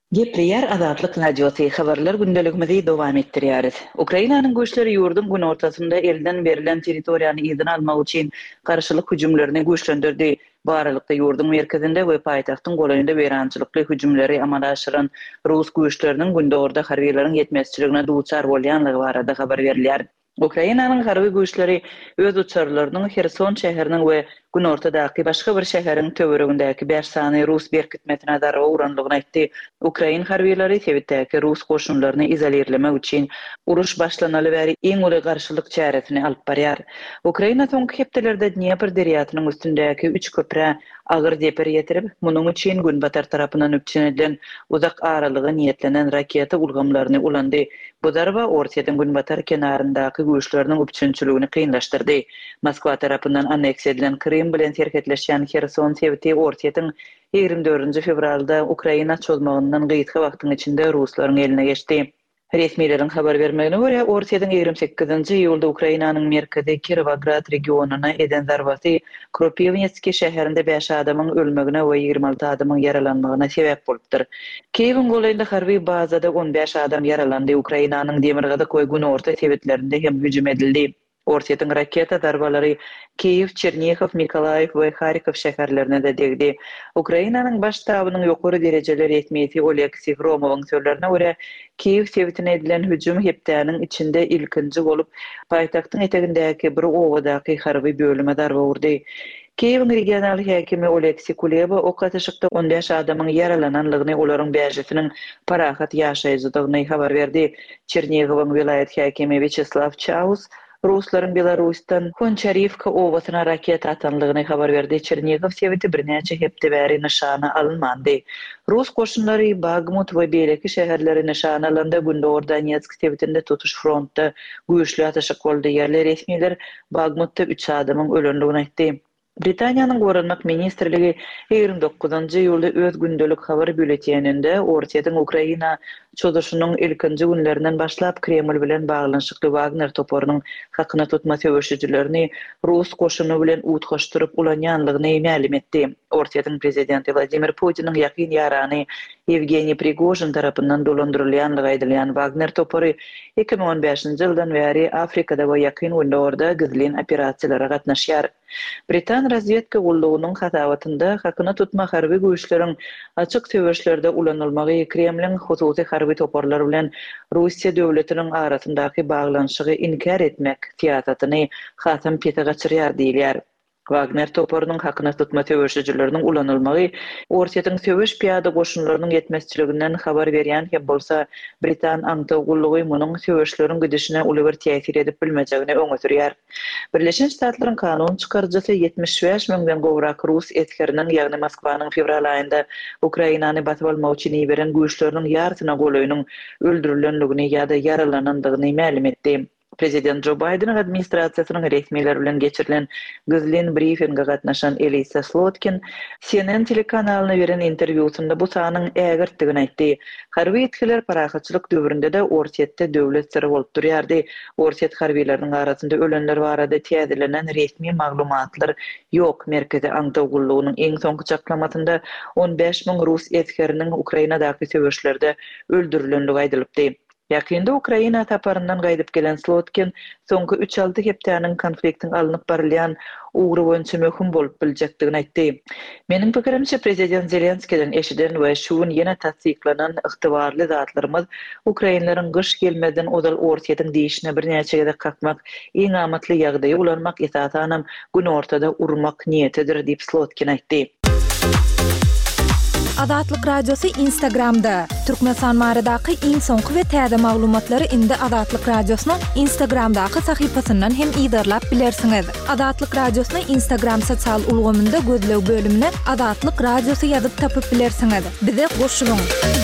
Gepleyer Azatlyk Radiosu habarlar gündeligimizi dowam etdirýäris. Ukrainanyň göçleri ýurdun gün ortasynda elden berilen territoriýany ýygyna almak üçin garşylyk hüjümlerini güýçlendirdi. Baralykda ýurdun merkezinde we paýtagtyň golanynda beýrançylykly hüjümleri amalga aşyran Rus güýçleriniň günde orada harbiýlaryň ýetmezçiligine duçar bolýanlygy barada habar berilýär. Ukrainanyň harby güýçleri öz uçarlarynyň Herson şäheriniň we gün ortadaky başga bir şäheriň töweregindäki bersany Rus berkitmetine darba uranlygyny aýtdy. Ukrain harbiýlary Sewitdäki Rus goşunlaryny izolerlemek üçin uruş başlanaly bäri iň uly garşylyk çäresini alyp barýar. Ukraina soňky hepdelerde Dnepr deriýatynyň üstündäki 3 köpre agyr deper ýetirip, munyň üçin Günbatar tarapyndan öpçenedilen uzak aralygy niýetlenen raketa ulgamlaryny ulandy. Bu darba Orsiýanyň Günbatar kenaryndaky güýçleriniň öpçençiligini kynlaşdyrdy. Moskwa tarapyndan anneks edilen Krim bilen serhetleşen Herson Sewiti Orsiýanyň 24 fevralda Ukraina çözmegininden gysga wagtyň içinde ruslaryň eline geçdi. Resmiýetlerin habar bermegine görä, Orsiýanyň 28-nji ýylda Ukrainanyň merkezi Kirovograd regionuna eden zarbasy Kropivnitski şäherinde 5 adamyň ölmegine we 26 adamyň yaralanmagyna sebäp bolupdyr. Kiýewiň golanynda harby bazada 15 adam yaralandy. Ukrainanyň Demirgazyk we Gün orta sebetlerinde hem hüjüm edildi. Orsiýanyň raketa darbalary Kiýew, Çernihiv, Mikolaýew we Harkov şäherlerine de degdi. Ukrainanyň baş tabynyň ýokary derejeli resmiýeti Oleksiy Romowyň sözlerine görä, Kiýew Sewitine edilen hüjüm hepdäniň içinde ilkinji bolup, paýtagtyň etegindäki bir owadaky harby bölüme darba urdy. Kiýewiň regional häkimi Oleksiy Kuleba o gatyşykda 15 adamyň yaralananlygyny, olaryň bäjesiniň parahat ýaşaýjydygyny habar berdi. Çernihiwyň vilayet häkimi Vyacheslav Chaus Ruslaryň Belarusdan Konchariivka owasyna raketa atanlygyny habar berdi. Çernihiv Sewiti birnäçe hepde bäri nyşana alınmandy. Rus goşunlary Bagmut we Beleki şäherleri nyşana alanda günde Donetsk Sewitinde tutuş frontda güýçli ataşyk boldy. Ýerli resmiýetler Bagmutda 3 adamyň ölenligini aýtdy. Britaniýanyň Gorunmak ministrligi 29-njy ýylda öz gündelik habar bülleteninde Orsiýanyň Ukraina çözüşiniň ilkinji günlerinden başlap Kreml bilen baglanyşykly Wagner toporunyň hakyna tutma söwüşçilerini Rus goşuny bilen utgaşdyryp ulanýanlygyny ma'lum etdi. Orsiýanyň prezidenti Vladimir Putiniň ýakyn ýarany Evgeniy Prigozhin tarapyndan dolandyrylýanlygy aýdylýan Wagner topory 2015-nji ýyldan bäri Afrikada we ýakyn Gündoorda gizlin operasiýalara gatnaşýar. Britan razvedka gullugynyň hatawatynda hakyna tutma harby güýçleriň açyk söwüşlerde ulanylmagy Kremliň hususy harby toporlar bilen Russiýa döwletiniň arasyndaky baglanyşygy inkar etmek siýasatyny hasam pete gaçyrýar diýilýär. Wagner toporunyň hakyna tutma söwüşçileriniň ulanylmagy Orsiýanyň söwüş piýada goşunlarynyň ýetmezçiliginden habar berýän hem bolsa Britan aňtagullygy munyň söwüşleriň gidişine uly bir täsir edip bilmejegine öňe sürýär. Birleşen Ştatlaryň kanun çykarjysy 75 000-den gowrak Rus etkeriniň ýagny Moskwanyň fevral aýynda Ukrainany batyp almak üçin ýiberen güýçleriniň ýartyna golaýynyň öldürilenligini ýa-da yaralanandygyny ma'lum etdi. Prezident Joe Biden'ın administrasiýasynyň resmiýetleri bilen geçirilen gizlin briefinge gatnaşan Elisa Slotkin CNN telekanalyna beren interwýusynda bu sanyň ägirtdigini aýtdy. Harby etkiler parahatçylyk döwründe de Orsiýetde döwlet siri bolup durýardy. Orsiýet harbiýleriniň arasynda ölenler barada täzelenen resmi maglumatlar ýok. Merkezi aňtagullygynyň eň soňky çaklamasynda 15 000 Rus etkeriniň Ukrainadaky söwüşlerde öldürilenligi aýdylypdy. Ýakynda Ukraina taparyndan gaýdyp gelen Slotkin soňky 3-6 hepdäniň konfliktiň alınıp barylýan ugry boýunça möhüm bolup biljekdigini aýtdy. Meniň pikirimçe prezident Zelenskiýden eşiden we şuň ýene tasdiklanan ygtybarly zatlarymyz Ukrainalaryň gyş gelmeden odal Orsiýanyň diýişine birnäçe gede kakmak iň amatly ýagdaýy ulanmak esasanam gün ortada urmak niýetidir diýip Slotkin aýtdy. Azatlyk radiosu Instagramda. Türkmenistan maradaky iň soňky we täze maglumatlary indi Azatlyk radiosynyň Instagramdaky sahypasyndan hem ýydarlap bilersiňiz. Azatlyk radiosyny Instagram sosial ulgamynda gözlew bölümine Azatlyk radiosu ýazyp tapyp bilersiňiz. Bize goşulyň.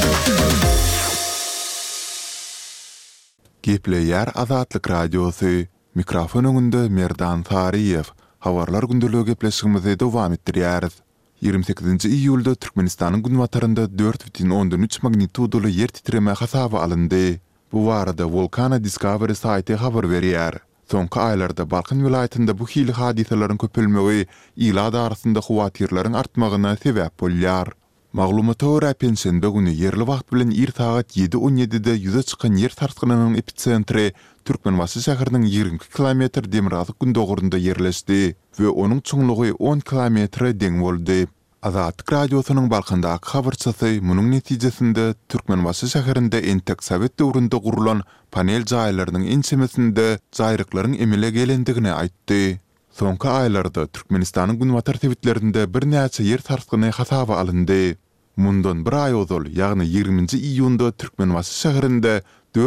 Gepleýär Azatlyk radiosu. Mikrofon öňünde Merdan Tariýew. Habarlar gündeligi gepleşigimizi dowam etdirýäris. 28 iyulda Türkmenistanyň günbatarynda 4,3 magnitudoly yer titreme hasaby alındy. Bu barada Volcano Discovery saýty habar berýär. Soňky aýlarda Balkan vilayetinde bu hili hadiselerin köpelmegi ýylar arasynda howatyrlaryň artmagyna sebäp bolýar. Maglumata görä pensiýende güni yerli wagt bilen saat 7:17-de ýüze çykan yer tartgynynyň epicentri Türkmenbaşy şäheriniň 20 km demirazyk gündogurunda yerleşdi we onuň çoňlugy 10 km deň boldy. Azatlyk radiosynyň balkandaky habarçysy munyň netijesinde Türkmenbaşy şäherinde entek Sowet döwründe gurulan panel jaýlarynyň ensemesinde jaýryklaryň emele gelendigini aýtdy. Soňky aýlarda Türkmenistanyň günwatar tebitlerinde bir näçe yer tartgyny hasaba alındy. Mundan bir ay ozal, ýagny 20-nji iýunda Türkmenbaşy şäherinde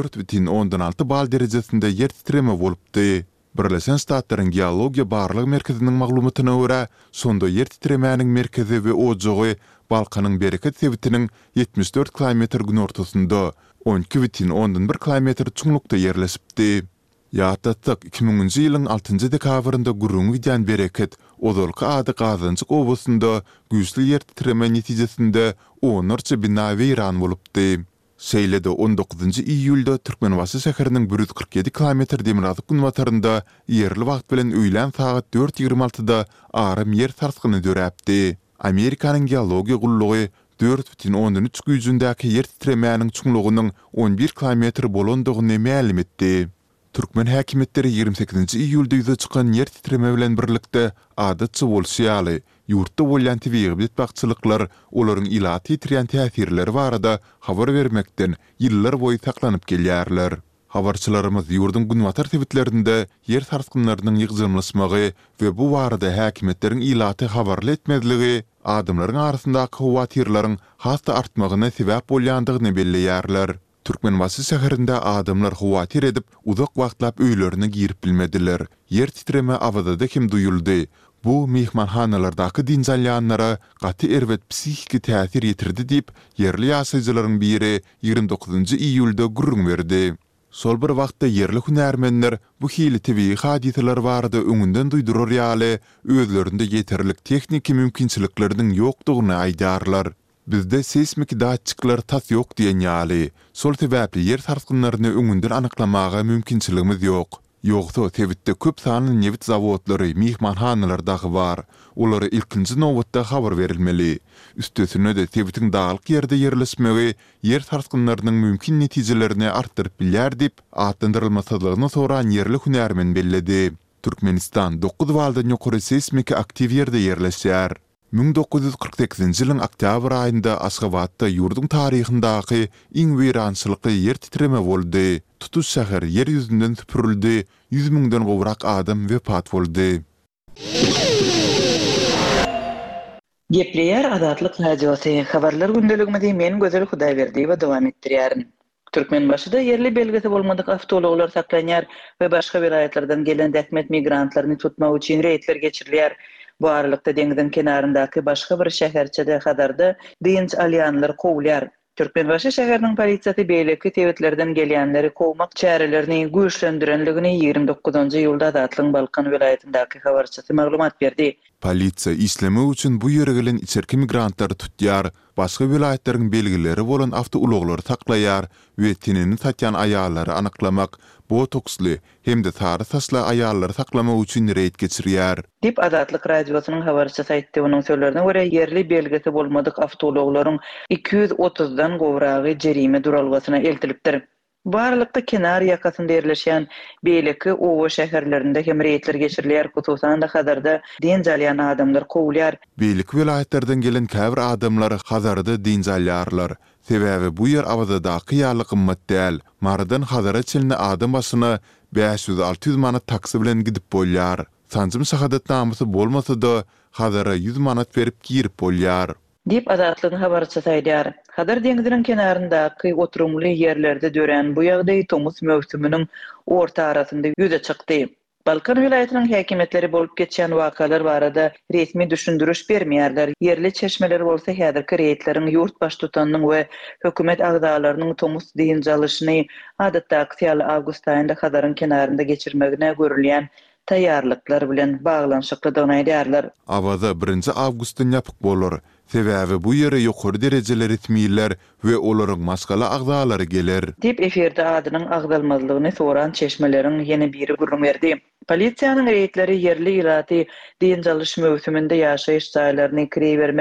4,16 bal derejesinde yer titreme bolupdy. Birleşen Ştatlaryň Geologiýa barlygy merkeziniň maglumatyna görä, sonda yer titremäniň merkezi we ojagy Balkanyň bereket tebitiniň 74 km gün ortasynda, 12,11 km çuňlukda yerleşipdi. Ýa-da 2000-nji ýylyň 6-njy dekabrynda gurrun gidýän bereket Ozalky ady Gazanjyk obasynda güýçli yer titreme netijesinde onarça bina weýran bolupdy. Şeýlede 19-njy iýulda Türkmenbaşy şäheriniň 147 km demirazyk günwatarynda yerli wagt bilen öýlen saat 4:26-da arym yer tartgyny döräpdi. Amerikanyň geologiýa gullugy 4,13 güýjündäki yer titremäniň çuňlugynyň 11 km bolandygyny ma'lum etdi. Türkmen häkimetleri 28-nji iýulda ýüze çykan yer titreme bilen birlikde adatçy bolşýaly, ýurtda bolýan tebigy bakçylyklar olaryň ilaty tirýän täsirleri barada habar bermekden ýyllar boýy saklanyp gelýärler. Habarçylarymyz ýurdun günwatar tebitlerinde yer tartgynlarynyň ýygjymlaşmagy we bu barada häkimetleriň ilaty habarly etmezligi adamlaryň arasyndaky howatyrlaryň hasta artmagyna sebäp bolýandygyny belleýärler. Türkmenbaşy şäherinde adamlar howatir edip uzak wagtlap öýlerine girip bilmediler. Yer titreme awada kim duyuldy. Bu mehmanhanalardaky dinjalyanlara gaty erwet psihiki täsir ýetirdi diýip yerli ýaşaýjylaryň biri 29-njy iýulda gurrun berdi. Sol bir wagtda yerli hünärmenler bu hili tebii hadiseler barada öňünden duýdurar ýaly özlerinde ýeterlik tekniki mümkinçilikleriniň ýokdugyny aýdarlar. Bizde seismik datçyklar tas ýok diýen ýaly. Sol sebäpli yer tartgynylaryny öňünden anyklamaga mümkinçiligimiz ýok. Ýogsa tebitde köp sanly newit zawodlary, mehmanhanalardaky bar. Olary ilkinji nowatda habar berilmeli. Üstesine de tebitiň dağlyk ýerde yerleşmegi yer tartgynylarynyň mümkin netijelerini artdyryp bilýär diýip atlandyrylmasalygyny soran yerli hünärmen belledi. Türkmenistan 9 baldan ýokary seismik aktiv ýerde yerleşýär. 1948-nji ýylyň oktyabr aýynda Aşgabatda ýurdun taryhyndaky iň weýrançylyky yer titreme boldy. Tutuş şäher yer ýüzünden süpürildi, 100 000-den gowrak adam wepat boldy. Gepleýär Azatlyk radiosy habarlar gündeliginde men Gözel Hudaýberdi we dowam etdirýärin. Türkmenbaşyda yerli belgesi bolmadyk awtologlar saklanýar we başga vilayatlardan gelen däkmet migrantlaryny tutmak üçin reýtler geçirilýär. Bu aralykda deňiziň kenaryndaky başga bir şäherçede hadarda dynç alýanlar kowlýar. Türkmenbaşy şäheriniň polisiýasy beýleki tebitlerden gelýänleri kowmak çärelerini güýçlendirenligini 29-njy ýylda Azatlyň Balkan vilayatyndaky habarçysy maglumat berdi. Polisiýa işleme üçin bu ýere gelen içerki migrantlary tutýar, başga vilayatlariň belgileri bolan awtouloglary saklaýar we tinini satýan aýallary anyklamak, botoksly hemde tary saçly aýallary saklamak üçin reýt geçirýär. Dip Azatlyk radiosynyň habarçysy aýtdy. Onuň sözlerine görä yerli belgesi bolmadyk awtologlaryň 230-dan gowragy jerime duralgasyna eltilipdir. Barlykda kenar ýakasynda ýerleşýän beýleki owa şäherlerinde hem reýtler geçirilýär, hususan da hadarda dinjalýan adamlar kowlýar. Beýleki vilayatlardan gelen käbir adamlar hazarda dinjalýarlar. Sebäbi bu ýer awadaky ýaly gymmat däl. Maradan hazara çelne adam başyna 500-600 manat taksy bilen gidip bolýar. Sanjym şahadatnamysy bolmasa da hazara 100 manat berip girip bolýar. Dip Azatlyň habarçysy aýdýar. Hadar deňiziniň kenaryndaky oturumly ýerlerde dören bu ýagdaý tomuz mövsüminiň orta arasynda ýüze çykdy. Balkan vilayatynyň häkimetleri bolup geçýän wakalar barada resmi düşündürüş bermeýärler. Yerli çeşmeler bolsa häzirki reýtleriň ýurt baş tutanyň we hökümet agdalarynyň tomuz dynjalyşyny adatdaky ýaly awgust aýynda Hadaryň kenarynda geçirmegine görülýän taýýarlyklar bilen baglanşyklydygyny aýdýarlar. Awada 1-nji awgustdan ýapyk bolar. Sebäbi bu ýere ýokary derejeler etmeýärler we olaryň maskala agdalary geler. Dip eferde adynyň agdalmazlygyny soran çeşmeleriň ýene biri gurrun berdi. Polisiýanyň reýtleri yerli ilaty dynjalyş mövsüminde ýaşaýyş jaýlaryny kirýe bermek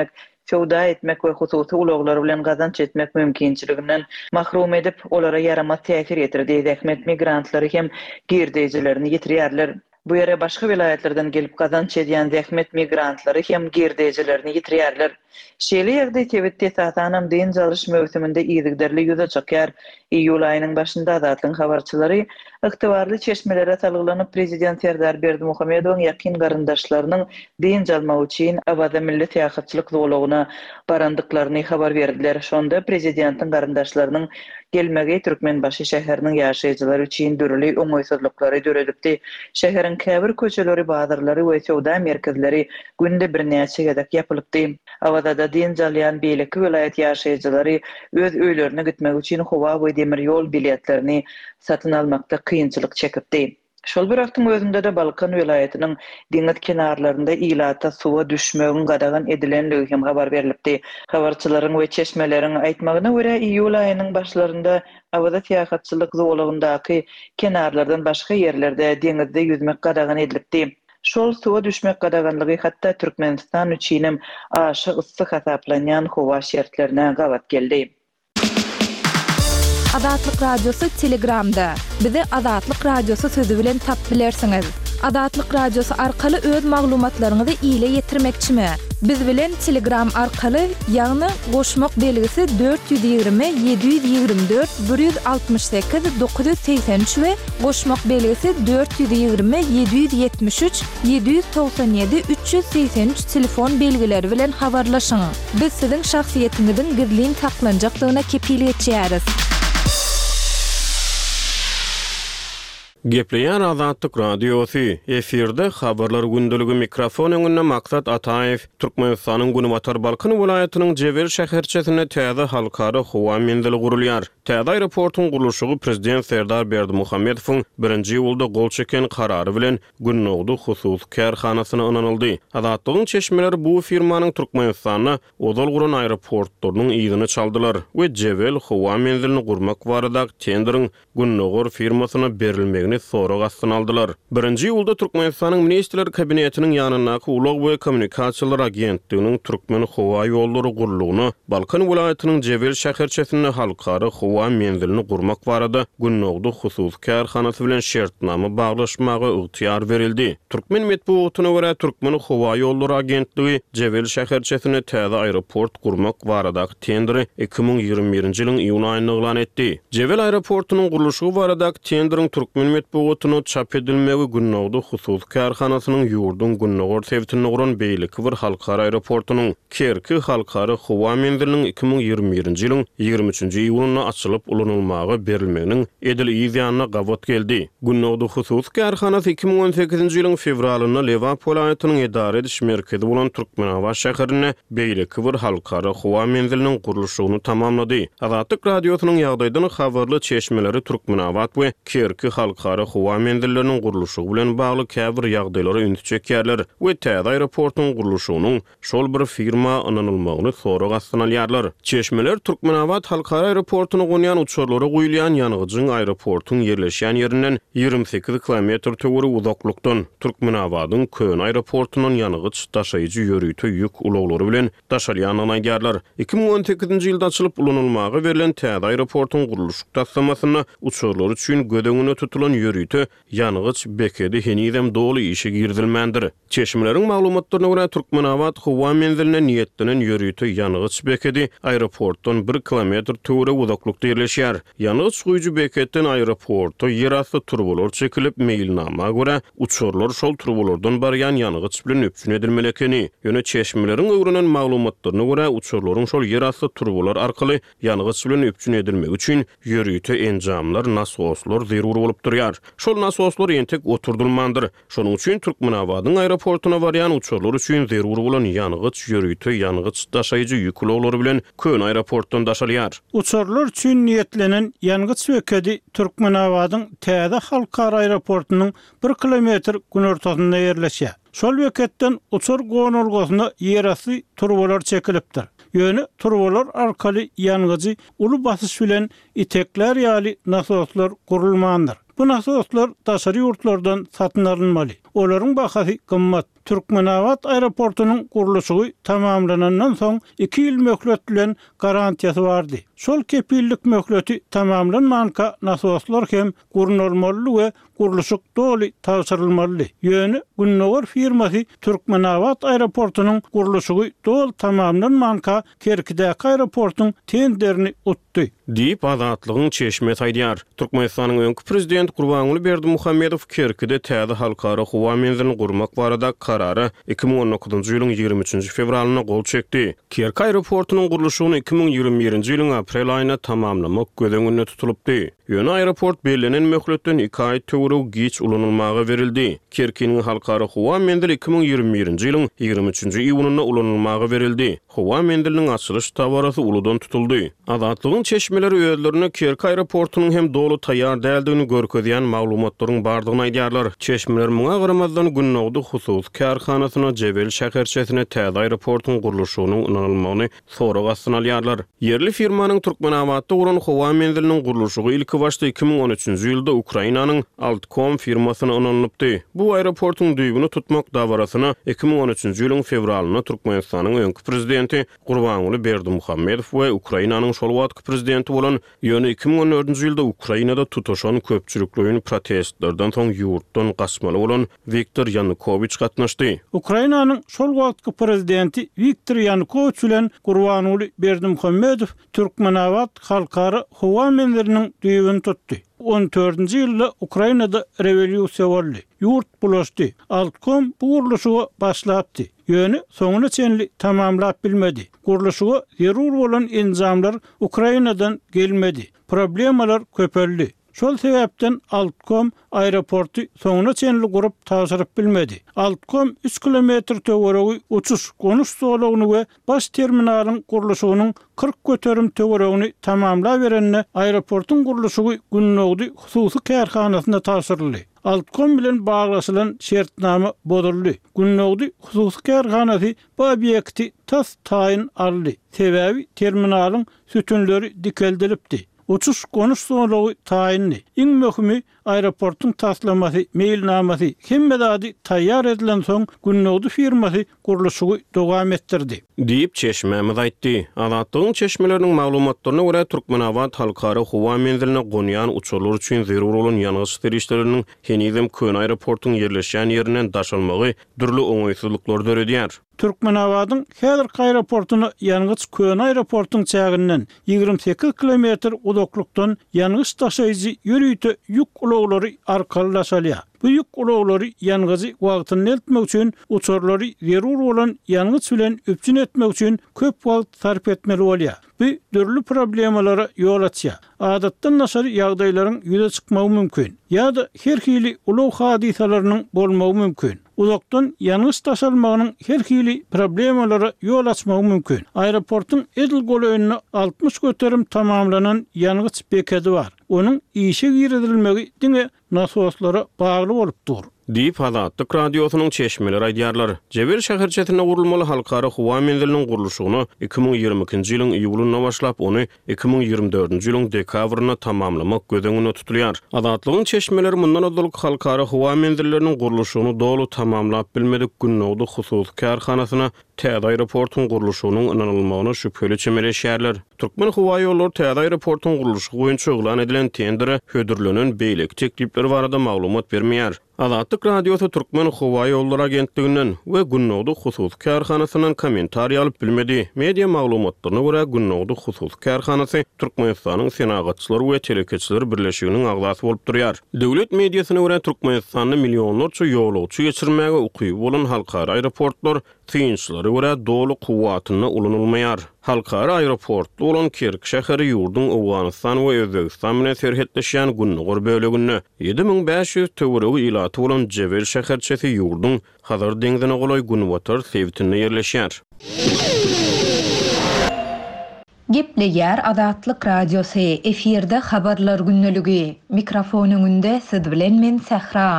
şowda etmek we hususy ulaglar bilen gazanç etmek mümkinçiliginden mahrum edip olara ýaramas täsir ýetirdi. Ähmet migrantlary hem girdejlerini ýitirýärler. Bu ýere başga vilayetlerden gelip gazanç edýän zähmet migrantlary hem girdejlerini ýitirýärler. Şeýle ýerde Tewitde satanam deň jalyş mövsüminde ýyzygderli ýüze çykýar. İýul aýynyň başynda Azatlyň habarçylary ygtybarly çeşmelere salgylanyp prezident Serdar Berdimuhammedowyň ýakyn garyndaşlarynyň deň jalmagy üçin Abada millet ýahatçylyk zowlagyna barandyklaryny habar berdiler. Şonda prezidentiň garyndaşlarynyň gelmegi Türkmenbaşy şäheriniň ýaşaýjylary üçin dürli oňoýsuzlyklary döredipdi. Şäheriň käbir köçeleri, bazarlary we sowda merkezleri günde bir näçe gedek ýapylypdy. Abada deň jalýan beýleki vilayet ýaşaýjylary öz öýlerine gitmek üçin howa we demir ýol biletlerini satyn almakda kynçylyk çekipdi. Şol bir wagtyň özünde de Balkan vilayetiniň deňiz kenarlarynda ýylata suwa düşmegin gadagan edilenligi hem habar berilipdi. Habarçylaryň we çeşmeleriň aýtmagyna görä, iýul aýynyň başlarynda Abada tähatçylyk zowlagyndaky kenarlardan başga ýerlerde deňizde ýüzmek gadagan edilipdi. Şol suwa düşmek gadaganlygy hatda Türkmenistan üçin aşy yssyk hasaplanýan howa şertlerine gawat geldi. Azatlyk radiosu Telegramda. Bizi Azatlyk radiosu sözü bilen tap bilersiňiz. Azatlyk radiosu arkaly öz maglumatlaryňyzy ýyla ýetirmekçimi? Biz bilen Telegram arkaly ýagny goşmak belgisi 420 724 168 983 we goşmak belgisi 420 773 797 383 telefon belgileri bilen habarlaşyň. Biz siziň şahsiýetiňiziň gizlin saklanjaklygyna kepillik etýäris. Gepleyen Azatlyk radiosu efirde habarlar gündülügi mikrofon öňünde Maksat Ataev Türkmenistanyň Gunuwatar Balkan welaýatynyň Jewel şäherçesinde täze halkara howa menzili gurulýar. Täze aeroportuň gurulşygy prezident Serdar Berdimuhammedowyň 1-nji ýylda gol çeken karary bilen Günnogdy hususy kärhanasyna ynanyldy. Azatlygyň çeşmeleri bu firmanyň Türkmenistanyna ozal guran aeroportlarynyň ýygyny çaldylar we Jewel howa menzilini gurmak barada tenderiň Günnogor firmasyna berilmegini sorak astyna aldylar. 1-nji ýylda Türkmenistanyň ministrler kabinetiniň ýanynaky Ulaq we Kommunikasiýalar agentliginiň Türkmen howa ýollary gurulugyny Balkan welaýatynyň Jewel şäherçesinde halkara howa menzilini gurmak barada Günnogdy hususy kärhanasy bilen şertnama baglaşmagy ygtyýar berildi. Türkmen medeniýetyne görä Türkmen howa ýollary agentligi Jewel şäherçesinde täze aeroport gurmak barada tenderi 2021-nji ýylyň iýun aýynda elan etdi. Jewel aeroportunyň gurulşy barada tenderiň Türkmen medeniýetyne çap edilmegi Günnogdy hususy kärhanasynyň ýurdun Günnogor sewtini guran beýleki bir halkara aeroportunyň Kerki halkara howa menziliniň 2021-nji ýylyň 23-nji ýylyna açylyp ulanylmagy berilmeginiň edil ýyzyanyna gawat geldi. Günnogdy hususy kärhanasy 2018-nji ýylyň fevralyna Lewap welaýatynyň edara ediş merkezi bolan Türkmenawa şäherine beýleki bir halkara howa menziliniň gurulşyny tamamlady. Azatlyk radiosynyň ýagdaýdan habarly çeşmeleri Türkmenawa we Kerki halkara howa menzilleriniň gurulşy bilen bagly käbir ýagdaýlary üns çekýärler we täze aeroportuň gurulşynyň şol bir firma ananylmagyny sorak astyna alýarlar. Çeşmeler Türkmenawa halkara aeroportuny gonýan uçurlara goýulýan ýanygyjyň aeroportuň ýerleşýän ýerinden 28 kilometr töweri uzaklykdan Türkmenawadyň Kön aeroportunyň ýanygyç daşaýjy ýörüýte ýük ulaglary bilen daşalýanyny aýdýarlar. 2018-nji ýylda açylyp ulanylmagy berilen täze aeroportuň guruluş taslamasyna uçurlar üçin gödöňüne tutulan ýörüýte ýanygyç bekedi henizem doly işe girdilmendir. Çeşmeleriň maglumatlaryna görä Türkmenawa howa menziline niýetlenen ýörüýte ýanygyç bekedi aeroportdan 1 kilometr töwere uzaklykda ýerleşýär. Ýanygyç goýucu beketden aeroporta ýerasty turbolar çekilip meýilnama görä uçurlar şol turbolardan barýan ýanygyç bilen öpçün edilmelekeni. Ýöne çeşmeleriň öwrenen maglumatlaryna görä uçurlaryň şol ýerasty turbolar arkaly ýanygyç bilen öpçün edilmek üçin ýörüýte enjamlar, nasoslar zerur bolup durýar. Şol nasoslar entek oturdulmandyr. Şonuň üçin Türkmenawadyň aeroportuna barýan uçurlar üçin zerur bolan ýanygyç ýörüýte ýanygyç daşaýjy ýük ulaglary bilen Kön aeroportdan daşalýar. Uçurlar üçin niýetlenen ýanygyç bekedi Türkmenawadyň täze halkara aeroportunyň 1 kilometr gün ortasynda ýerleşýär. Şol beketden uçur gonulgysyna ýerasty turbolar çekilipdir. Ýöne turbolar arkaly ýanygyjy uly basyş bilen itekler ýaly nasoslar gurulmandyr. Bu nasoslar daşary ýurtlardan satyn alınmaly. Olaryň bahasy gymmat. Türkmenabat aeroportunun guruluşy tamamlanandan soň 2 ýyl möhlet bilen garantiýasy bardy. Şol kepillik möhleti tamamlanmanka nasoslar hem gurnulmaly we guruluşyk doly tagşyrylmaly. Ýöne Günnowar firmasy Türkmenabat aeroportunun guruluşy dol tamamlanmanka Kerkidäki aeroportun tenderini utdy. Diýip Azatlygyň çeşme taýdýar. Türkmenistanyň öňkü prezident Gurbanuly Berdimuhammedow Kerkide täze halkara howa menzilini gurmak barada karary 2019-njy ýylyň 23 fevralyna gol çekdi. Kerk aeroportunun guruluşyny 2021-nji ýylyň aprel aýyna tamamlamak gözeňinde tutulupdy. Ýöne aeroport belenen möhletden 2 aý töwereg giç ulanylmagy berildi. Kerkiniň halkara howa menzili 2021-nji ýylyň 23-nji iýunyna ulanylmagy berildi. Howa menziliniň açylyş tabarasy uludan tutuldy. Azatlygyň çeşmeleri öýlerini Kerk aeroportunyň hem dolu taýýar däldigini görkezýän maglumatlaryň bardygyny aýdýarlar. Çeşmeler muňa garamazdan Günnowdy hususy karhanasyna Jebel şäherçesine täze aeroportuň guruluşynyň unanylmagyny soragy astyna alýarlar. Yerli firmanyň Türkmenabatda ulan howa menziliniň guruluşy ilki başda 2013-nji ýylda Ukrainanyň Altkom firmasyna unanylypdy. Bu aeroportuň düýbüni tutmak dawarasyna 2013-nji ýylyň fevralyna Türkmenistanyň öňkü prezidenti Gurbanuly Berdimuhammedow we Ukrainanyň şol wagtky prezidenti bolan ýöne 2014-nji ýylda Ukrainada tutuşan köpçülikliň protestlerden soň ýurtdan gaçmaly bolan Viktor Yanukovych gatnaşdy. Ukrainanyň şol wagtky prezidenti Viktor Yanukovych bilen Gurbanuly Berdimuhammedow Türkmenabat halkara howa menziliniň düýbüni tutdy. 14-nji ýylda Ukrainada rewolýusiýa boldy. Ýurt bulaşdy. Altkom bu guruluşy başlapdy. Ýöne soňuna çenli tamamlap bilmedi. Guruluşy zerur bolan enzamlar Ukrainadan gelmedi. Problemalar köpeldi. Şol sebäpden Altkom aeroportu soňuna çenli gurup taşyryp bilmedi. Altkom 3 kilometr töweregi uçuş konuş solagyny we baş terminalyň guruluşynyň 40 göterim töweregini tamamlap berenne aeroportun guruluşy Günnowdy hususy karhanasyna taşyryldy. Altkom bilen baglaşylan şertnama bozuldy. Günnowdy hususy karhanasy bu obyekti tas taýyn aldy. Sebäbi terminalyň sütünleri dikeldilipdi. Uçuş konuş sonragy taýinli. Iň möhimi aeroportun taslamasy, mailnamasy hemmedadi taýýar edilen soň Günnowdy firmasy guruluşy dowam etdirdi. Diýip çeşmemiz aýtdy. Azatlygyň çeşmeleriniň maglumatlaryna görä Türkmenabat halkara howa menziline gonýan uçurlar üçin zerur bolan ýanygyç terişleriniň henizem Kön aeroportuň yerleşýän ýerinden daşalmagy dürli oňaýsızlyklar döredýär. Türkmenabatyň häzirki aeroportuny ýanygyç Kön aeroportuň çäginden 28 kilometr uzaklykdan ýanygyç taşıýjy ýürüýte ýük ulaglary arkalylaşalýar. Bu ýük ulaglary ýanygyçy wagtyny eltmek üçin uçurlary zerur bolan ýanygyç bilen öpçün etmek üçin köp wagt sarp etmeli bolýar. Bu dürli problemalara ýol açýar. Adatdan naşar ýagdaýlaryň ýüze çykmagy mümkin. Ýa-da her hili ulag hadisalarynyň bolmagy mümkin. Uzakdan ýanygyç taşalmagynyň her hili problemalara ýol açmagy mümkin. Aeroportun edil golöýüne 60 göterim tamamlanan ýanygyç bekedi bar. Onuň işe giridilmegi diňe nasoslara bagly bolupdyr. Diýip Azatlyk radiosynyň çeşmeleri aýdýarlar. Jebel şäherçesine gurulmaly halkara howa menziliniň guruluşyny 2022-nji ýylyň iýulyna başlap ony 2024-nji ýylyň dekabryna tamamlamak gözeňinde tutulýar. Azatlygyň çeşmeleri mundan öňki halkara howa menzilleriniň guruluşyny dolu tamamlap bilmedik Günnowdy hususy karhanasyna täze aeroportuň guruluşynyň unanylmagyna şüpheli çemeleşýärler. Türkmen howa ýolları täze aeroportuň guruluşy boýunça eglan edilen tendere hödürlenen beýleki teklipleri barada maglumat bermeýär. Azatlyk radiosu Türkmen howa ýolları agentliginden we Günnowdy hususy karhanasynyň kommentariýa alyp bilmedi. Media maglumatlaryna görä Günnowdy hususy karhanasy Türkmenistanyň senagatçylary we telekeçiler birleşiginiň agzasy bolup durýar. Döwlet mediasyna görä Türkmenistanyň milyonlarça ýolagçy geçirmäge ukyby bolan halkara aeroportlar tynçlary görä dolu kuwatyna ulanylmaýar. Halkara aeroportda olan Kerk şäheri ýurdun Awganistan we Özbegistan bilen serhetleşýän Günnowar böleginde 7500 töweregi ilaty bolan Jebel şäherçesi ýurdun Hazar deňzine golaý Günwatar sewtinde ýerleşýär. Gepleýär Azatlyk radiosy efirde habarlar günneligi. Mikrofon öňünde siz bilen men Sahra.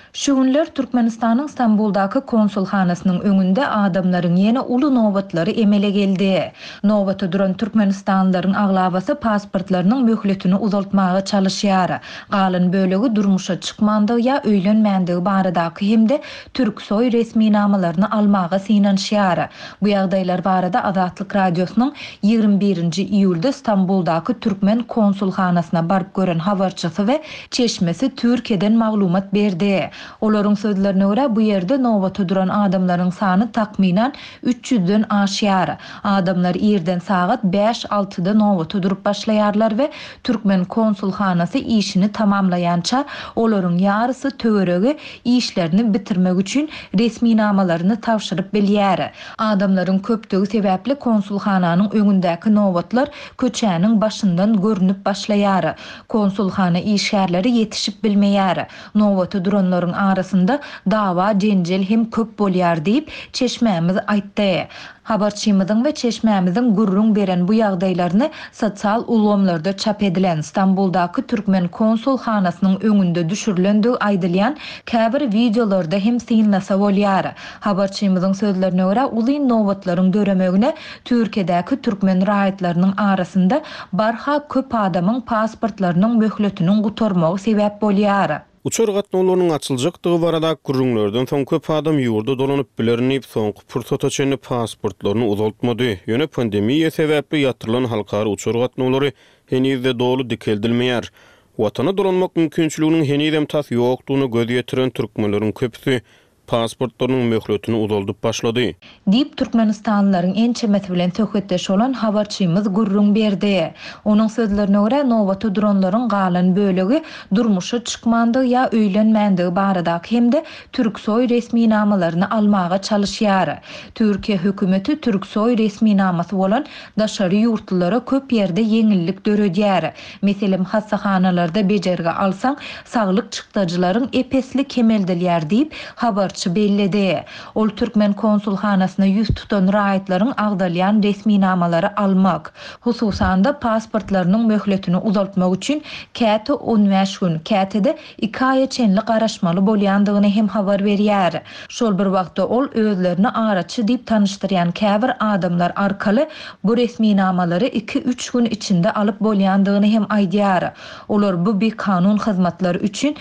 Şu günler Türkmenistan'ın İstanbul'daki konsulxanasının önünde adamların yeni ulu novatları emele geldi. Novata duran Türkmenistanlıların ağlabası pasportlarının möhletini uzaltmağa çalışýar. Galan bölegi durmuşa çıkmandığı ya öýlenmendiği baradaky hemde Türksoy resmi namalarını almağa synanşýar. Bu ýagdaýlar barada Azatlyk radiosynyň 21-nji iýulda İstanbul'daky Türkmen konsulxanasyna barıp gören habarçysy we çeşmesi Türkiýeden maglumat berdi. Olaryň sözlerine görä bu ýerde nowata duran adamlaryň sany takminan 300-den aşýar. Adamlar ýerden sagat 5-6-da nowata durup başlaýarlar we Türkmen konsulxanasy işini tamamlaýança olaryň ýarysy töweregi işlerini bitirmek üçin resmi namalaryny tawşyryp bilýär. Adamlaryň köpdigi sebäpli konsulxananyň öňündäki nowatlar köçäniň başyndan görünüp başlaýar. Konsulxana işgärleri ýetişip bilmeýär. Nowata duranlaryň arasında dawa, jenjel hem köp bolýar diýip çeşmämiz aýtdy. Habarçymyzyň we çeşmämiziň gurrun beren bu ýagdaýlaryny sosial ulamlarda çap edilen İstanbul'daky Türkmen konsulxanasynyň öňünde düşürilendigi aýdylýan käbir videolarda hem synlasa bolýar. Habarçymyzyň sözlerine görä uly nowatlaryň döremegine Türkiýedäki Türkmen raýatlarynyň arasynda barha köp adamyň pasportlarynyň möhletiniň gutarmagy sebäp bolýar. Uçar gatnawlarynyň açyljakdygy barada gürrüňlerden soň köp adam ýurda dolanyp bilerini soňky pursata çenli pasportlaryny uzaltmady. Ýöne pandemiýa sebäpli ýatyrylan halkary uçar gatnawlary henizde dolu dikeldilmeýär. Watana dolanmak mümkinçiliginiň henizem tas ýokdugyny göz ýetiren türkmenleriň köpüsi pasportlarynyň möhletini uzaldyp başlady. Dip Türkmenistanlıların en çemeti bilen töhretdeş olan habarçymyz gurrun berdi. Onun sözlerine görä nowata duranlaryň galan bölegi durmuşa çıkmandyğı ya öýlenmendiği baradaky hemde Türksoy resmi namalaryny almağa çalışýar. Türkiýe hökümeti Türksoy resmi namasy bolan daşary ýurtlara köp ýerde ýeňillik döredýär. Meselem hassahanalarda bejerge alsaň saglyk çykdajylaryň epesli kemeldilýär diýip habar belledi. Ol Türkmen konsulxanasyna ýüz tutan raýatlaryň agdalýan resmi namalary almak, hususan da pasportlarynyň möhletini uzaltmak üçin käte 15 gün, kätede 2 aýa çenli garaşmaly bolýandygyny hem habar berýär. Şol bir wagtda ol özlerini araçy diýip tanışdyrýan käbir adamlar arkaly bu resmi namalary 2-3 gün içinde alyp bolýandygyny hem aýdýar. Olar bu bir kanun hyzmatlary üçin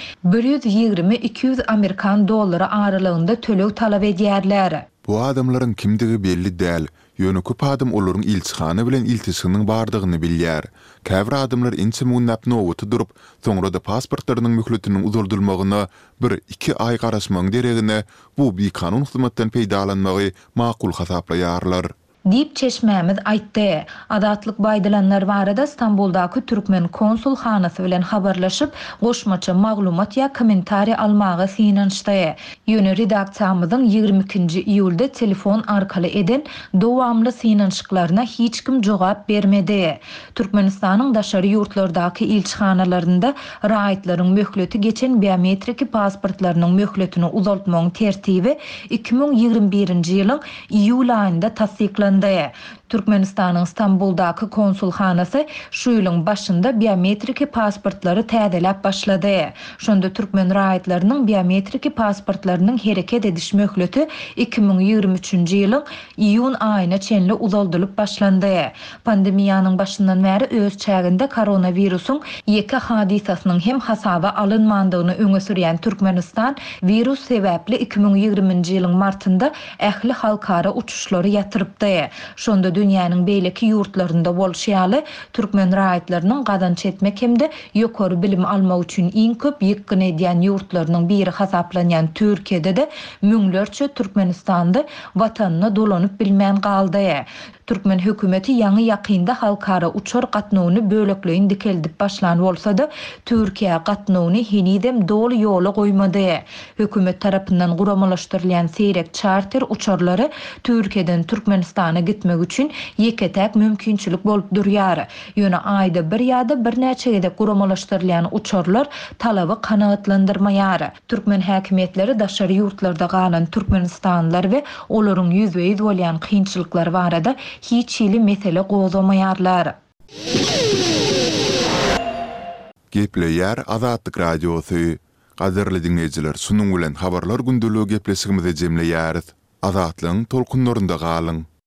120-200 Amerikan dollary aralygynda tölew talap edýärler. Bu adamlaryň kimdigi belli däl. Ýöne köp adam olaryň ilçhana bilen iltisynyň bardygyny bilýär. Käbir adamlar inçe munnap nowaty durup, soňra da pasportlarynyň möhletiniň uzaldylmagyna 1-2 aý garaşmagyň deregine bu bir kanun hyzmatdan peýdalanmagy makul hasaplaýarlar. Dip çeşmämiz aýtdy. Azatlyk baýdalanlar barada İstanbul'daky Türkmen konsulxanasy bilen habarlaşyp goşmaça maglumat ýa kommentari almagy synanşdy. Ýöne redaksiýamyzyň 22-nji iýulda telefon arkaly eden dowamly synanşyklaryna hiç kim jogap bermedi. Türkmenistanyň daşary ýurtlardaky ilçihanalaryna raýatlaryň möhleti geçen biometriki pasportlarynyň möhletini uzaltmagyň tertibi 2021-nji ýylyň iýul aýynda tasdiklandy. Türkmenistanyň İstanbul'daky konsulxanasy şu ýylyň başynda biometriki pasportlary täzelep başlady. Şonda türkmen raýatlarynyň biometriki pasportlarynyň hereket ediş möhleti 2023-nji ýylyň iýun aýyna çenli uzaldylyp başlandy. Pandemiýanyň başyndan bäri öz çäginde koronawirusyň ýeke hadisasynyň hem hasaba alynmandygyny öňe sürýän Türkmenistan virus sebäpli 2020-nji ýylyň martynda ähli halkara uçuşlary ýatyrypdy. Şonda dünýäniň beýleki ýurtlarynda bolşýaly türkmen raýatlarynyň gadanç etmek hemde ýokary bilim almak üçin iň köp ýykyn edýän ýurtlarynyň biri hasaplanýan Türkiýede de müňlerçe Türkmenistanda watanyna dolanyp bilmän galdy. Türkmen hökümeti ýaňy ýakynda halkara uçar gatnawyny bölekleýin dikeldip başlan bolsa-da Türkiýe gatnawyny henidem dol ýola goýmady. Hökümet tarapyndan guramalaşdyrılan seyrek charter uçarlary Türkiýeden Türkmenistana gitmek üçin ýeketäk mümkinçilik bolup durýar. Ýöne aýda bir ýa-da bir näçe gedek guramalaşdyrılan uçarlar talaby kanagatlandyrmaýar. Türkmen häkimetleri daşary ýurtlarda galan Türkmenistanlylar we olaryň ýüzbeýiz bolýan kynçylyklary barada hiç ýyly mesele gozamaýarlar. Gepleýär Azatlyk radiosy. Gaderli dinleyijiler, şunun bilen habarlar gündüligi gepleşigimizi jemleýäris. Azatlygyň tolkunlarynda galyň.